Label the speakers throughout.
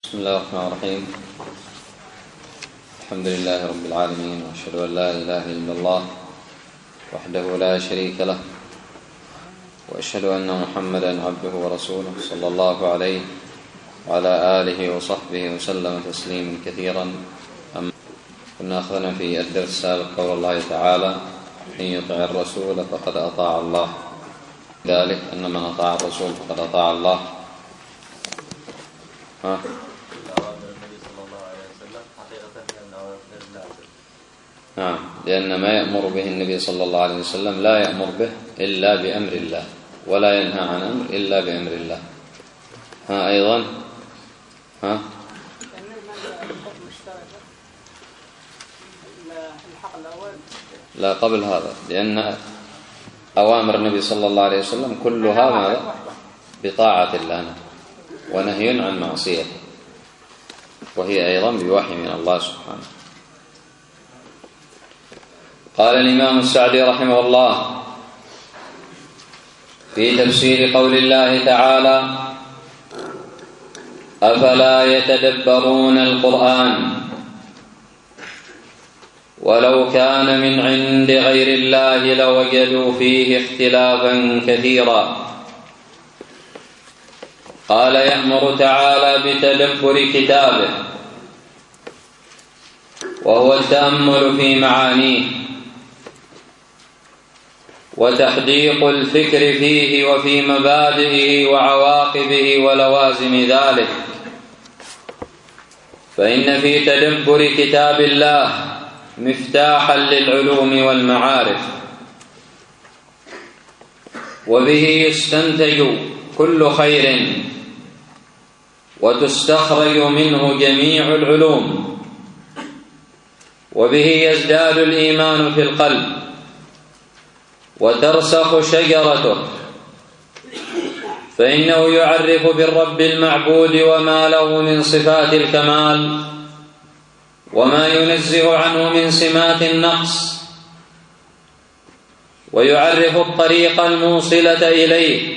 Speaker 1: بسم الله الرحمن الرحيم. الحمد لله رب العالمين، وأشهد أن لا إله إلا الله وحده لا شريك له، وأشهد أن محمدا عبده ورسوله صلى الله عليه وعلى آله وصحبه وسلم تسليما كثيرا. كنا أخذنا في الدرس السابق قول الله تعالى: إن يطع الرسول فقد أطاع الله، ذلك أن من أطاع الرسول فقد أطاع الله. نعم، لأن ما يأمر به النبي صلى الله عليه وسلم لا يأمر به إلا بأمر الله، ولا ينهى عن أمر إلا بأمر الله. أيضا لا، قبل هذا، لأن أوامر النبي صلى الله عليه وسلم كلها ماذا؟ بطاعة الله، ونهي عن معصيته، وهي أيضا بوحي من الله سبحانه. قال الإمام السعدي رحمه الله في تفسير قول الله تعالى: أفلا يتدبرون القرآن ولو كان من عند غير الله لوجدوا فيه اختلافا كثيرا. قال: يأمر تعالى بتدبر كتابه، وهو التأمل في معانيه وتحديق الفكر فيه وفي مبادئه وعواقبه ولوازم ذلك، فإن في تدبر كتاب الله مفتاحا للعلوم والمعارف، وبه يستنتج كل خير وتستخرج منه جميع العلوم، وبه يزداد الإيمان في القلب وترسخ شجرته، فإنه يعرف بالرب المعبود وما له من صفات الكمال وما ينزه عنه من سمات النقص، ويعرف الطريق الموصلة إليه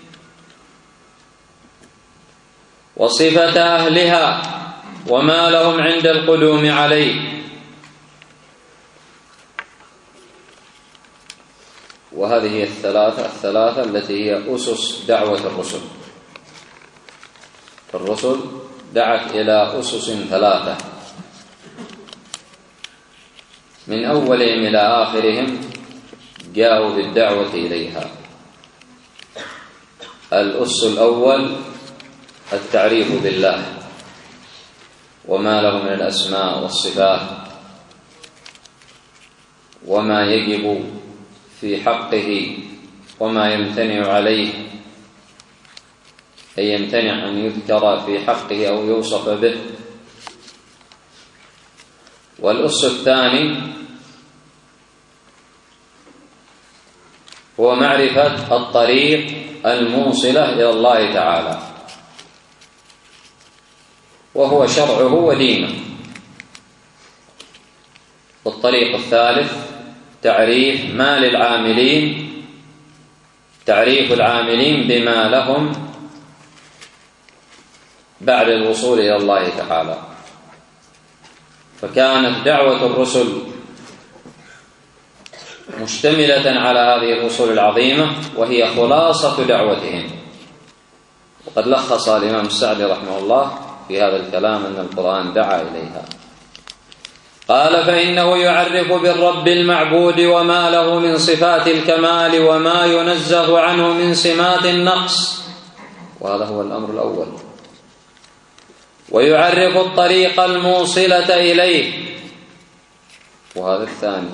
Speaker 1: وصفة أهلها وما لهم عند القدوم عليه. وهذه هي الثلاثة التي هي أسس دعوة الرسل. الرسل دعت إلى أسس ثلاثة، من أولهم إلى آخرهم جاءوا بالدعوة إليها. الأس الأول التعريف بالله وما له من الأسماء والصفات، وما يجب في حقه وما يمتنع عليه، أي يمتنع أن يذكر في حقه أو يوصف به. والأس الثاني هو معرفة الطريق الموصلة إلى الله تعالى، وهو شرعه ودينه. والطريق الثالث تعريف العاملين بما لهم بعد الوصول إلى الله تعالى. فكانت دعوة الرسل مشتملة على هذه الأصول العظيمة، وهي خلاصة دعوتهم. وقد لخص الإمام السعدي رحمه الله في هذا الكلام أن القرآن دعا إليها. قال: فإنه يعرف بالرب المعبود وما له من صفات الكمال وما ينزه عنه من سمات النقص، وهذا هو الأمر الأول. ويعرف الطريق الموصلة إليه، وهذا الثاني،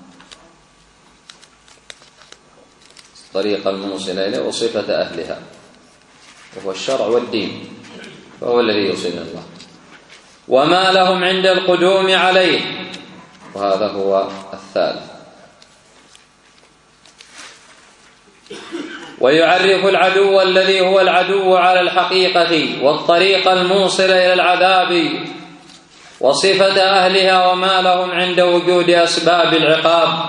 Speaker 1: الطريق الموصلة إليه وصفة أهلها، وهو الشرع والدين، فهو الذي يوصل إلى الله. وما لهم عند القدوم عليه، وهذا هو الثالث. ويعرف العدو الذي هو العدو على الحقيقة والطريق الموصل إلى العذاب وصفة أهلها وما لهم عند وجود أسباب العقاب.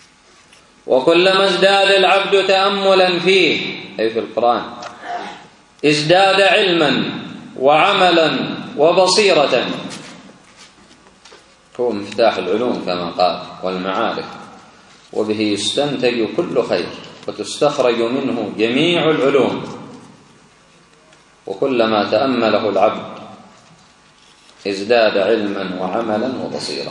Speaker 1: وكلما ازداد العبد تأملا فيه، أي في القرآن، ازداد علما وعملا وبصيرة، هو مفتاح العلوم كما قال والمعارف، وبه يستنتج كل خير وتستخرج منه جميع العلوم، وكلما تأمله العبد ازداد علما وعملا وبصيرة.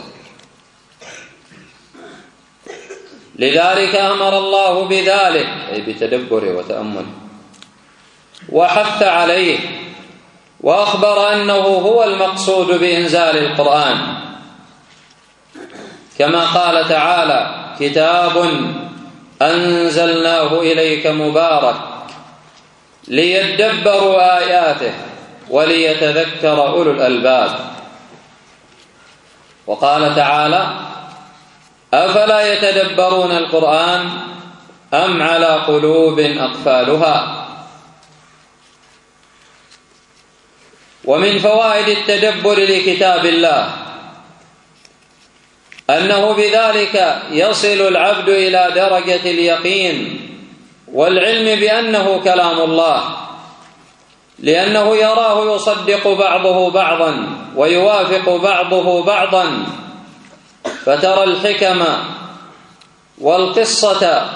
Speaker 1: لذلك أمر الله بذلك، أي بتدبره وتأمله، وحث عليه، وأخبر أنه هو المقصود بإنزال القرآن، كما قال تعالى: كتاب أنزلناه إليك مبارك ليدبروا آياته وليتذكر أولو الألباب. وقال تعالى: أفلا يتدبرون القرآن أم على قلوب أقفالها. ومن فوائد التدبر لكتاب الله أنه بذلك يصل العبد إلى درجة اليقين والعلم بأنه كلام الله، لأنه يراه يصدق بعضه بعضا ويوافق بعضه بعضا، فترى الحكم والقصة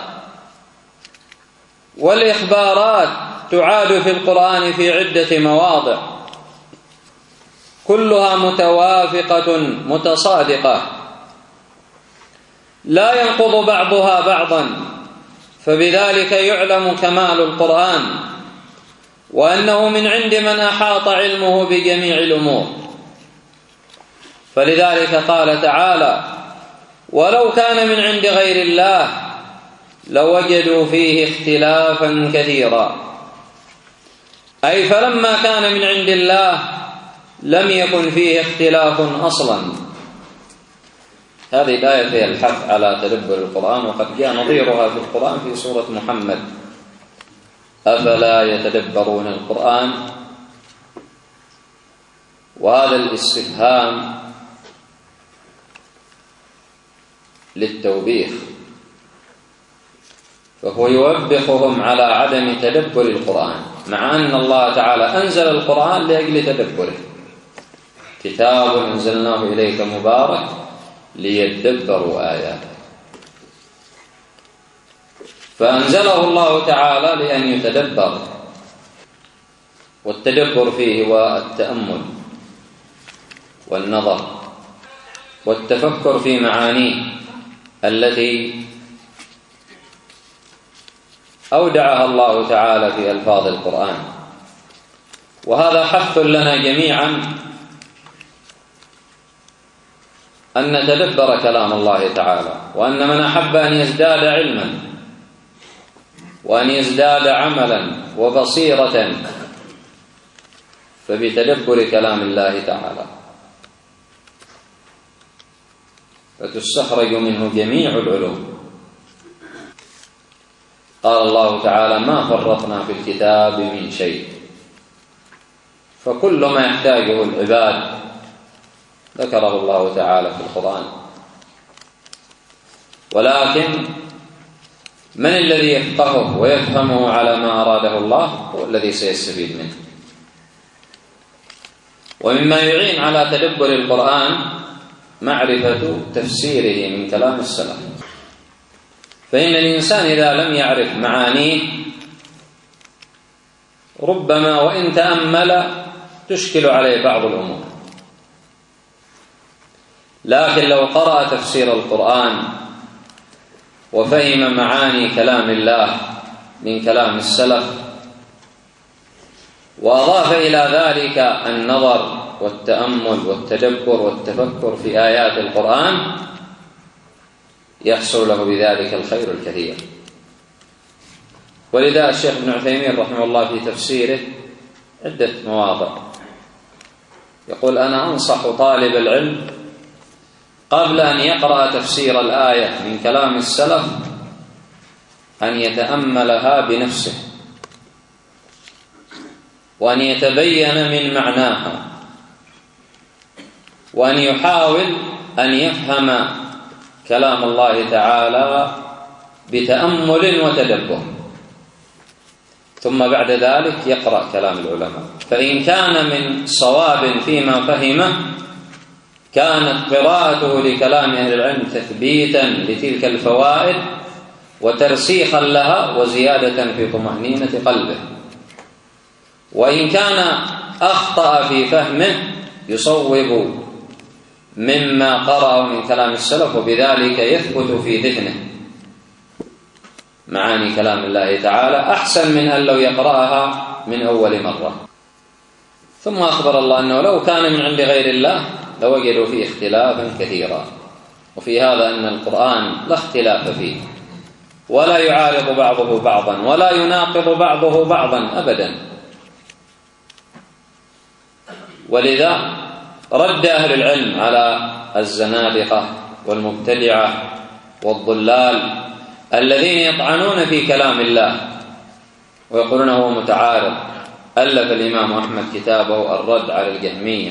Speaker 1: والإخبارات تعاد في القرآن في عدة مواضع كلها متوافقة متصادقة، لا ينقض بعضها بعضا، فبذلك يعلم كمال القرآن وأنه من عند من أحاط علمه بجميع الأمور. فلذلك قال تعالى: ولو كان من عند غير الله لوجدوا فيه اختلافا كثيرا، أي فلما كان من عند الله لم يكن فيه اختلاف أصلا. هذه الآية فيها الحث على تدبر القرآن، وقد جاء نظيرها في القرآن في سورة محمد: أفلا يتدبرون القرآن. وهذا الاستفهام للتوبيخ، فهو يوبخهم على عدم تدبر القرآن، مع أن الله تعالى أنزل القرآن لأجل تدبره: كتاب أنزلناه إليك مبارك ليدبروا آياته. فأنزله الله تعالى لأن يتدبر، والتدبر فيه هو التأمل والنظر والتفكر في معانيه التي أودعها الله تعالى في ألفاظ القرآن. وهذا حث لنا جميعا أن نتدبر كلام الله تعالى، وأن من أحب أن يزداد علما وأن يزداد عملا وبصيرة فبتدبر كلام الله تعالى، فتستخرج منه جميع العلوم. قال الله تعالى: ما فرطنا في الكتاب من شيء، فكل ما يحتاجه العباد ذكره الله تعالى في القرآن. ولكن من الذي يفقهه ويفهمه على ما أراده الله هو الذي سيستفيد منه. ومما يعين على تدبر القرآن معرفة تفسيره من كلام السلف، فإن الإنسان إذا لم يعرف معانيه ربما وإن تأمل تشكل عليه بعض الأمور. لكن لو قرأ تفسير القرآن وفهم معاني كلام الله من كلام السلف، وأضاف إلى ذلك النظر والتأمل والتدبر والتفكر في آيات القرآن، يحصل له بذلك الخير الكثير. ولذا الشيخ ابن عثيمين رحمه الله في تفسيره عدة مواضع يقول: أنا أنصح طالب العلم قبل أن يقرأ تفسير الآية من كلام السلف أن يتأملها بنفسه، وأن يتبين من معناها، وأن يحاول أن يفهم كلام الله تعالى بتأمل وتدبر. ثم بعد ذلك يقرأ كلام العلماء. فإن كان من صواب فيما فهمه كانت قراءته لكلام أهل العلم تثبيتا لتلك الفوائد وترسيخا لها وزيادة في طمأنينة قلبه. وإن كان أخطأ في فهمه يصوب مما قرأه من كلام السلف، وبذلك يثبت في ذهنه معاني كلام الله تعالى أحسن من أن لو يقرأها من أول مرة. ثم أخبر الله أنه لو كان من عند غير الله لوجدوا فيه اختلافا كثيرا، وفي هذا أن القرآن لا اختلاف فيه ولا يعارض بعضه بعضا ولا يناقض بعضه بعضا أبدا. ولذا رد أهل العلم على الزنادقة والمبتدعة والضلال الذين يطعنون في كلام الله ويقولون هو متعارض. ألف الإمام أحمد كتابه الرد على الجهمية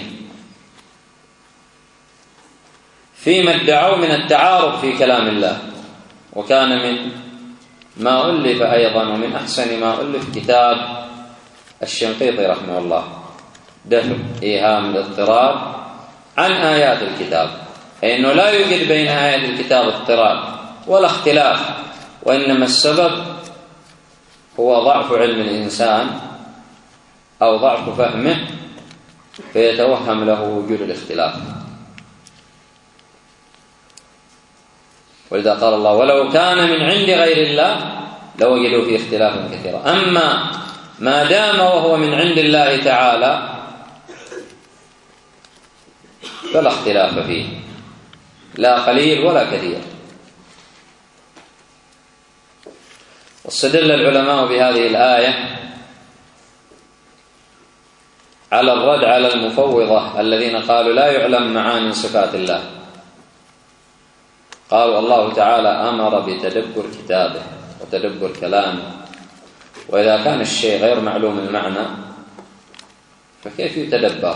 Speaker 1: فيما ادعوا من التعارض في كلام الله، وكان من ما ألف أيضا ومن أحسن ما ألف كتاب الشنقيطي رحمه الله دفع إيهام الاضطراب عن آيات الكتاب، أي أنه لا يوجد بين آيات الكتاب اضطراب ولا اختلاف، وإنما السبب هو ضعف علم الإنسان أو ضعف فهمه فيتوهم له وجود الاختلاف. ولذا قال الله ولو كان من عند غير الله لوجدوا فيه اختلافا كثيرا. أما ما دام وهو من عند الله تعالى فلا اختلاف فيه، لا قليل ولا كثير. واستدل العلماء بهذه الآية على الرد على المفوضة الذين قالوا لا يعلم معاني صفات الله. قالوا الله تعالى أمر بتدبر كتابه وتدبر كلامه، وإذا كان الشيء غير معلوم المعنى فكيف يتدبر؟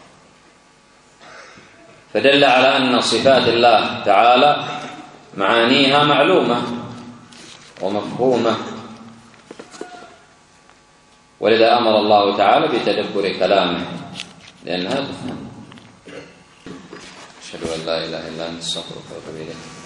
Speaker 1: فدل على أن صفات الله تعالى معانيها معلومة ومفهومة، ولذا أمر الله تعالى بتدبر كلامه لأنها تفهم. أشهد أن لا إله إلا أنت أستغفرك وأتوب إليك.